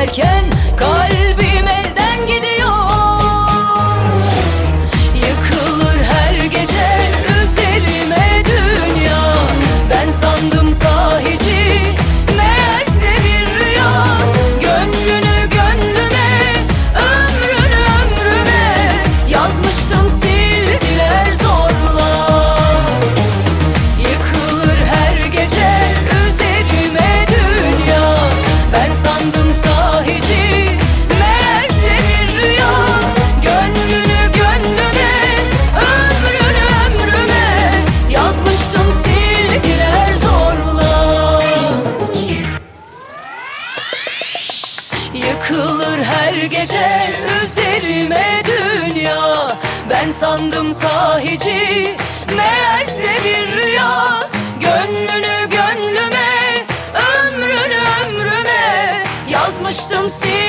derken kalbim elden gidiyor. Yıkılır her gece üzerime dünya. Ben sandım sahici, meğerse bir rüya. Gönlünü gönlüme, ömrünü ömrüme yazmıştım, sildiler zorla. Yıkılır her gece üzerime dünya. Ben sandım sahici, meğerse bir rüya. Gönlünü gönlüme, ömrünü ömrüme yazmıştım, sildiler zorla. Yıkılır her gece üzerime dünya. Ben sandım sahici, meğerse bir rüya. Gönlünü gönlüme, ömrünü ömrüme yazmıştım,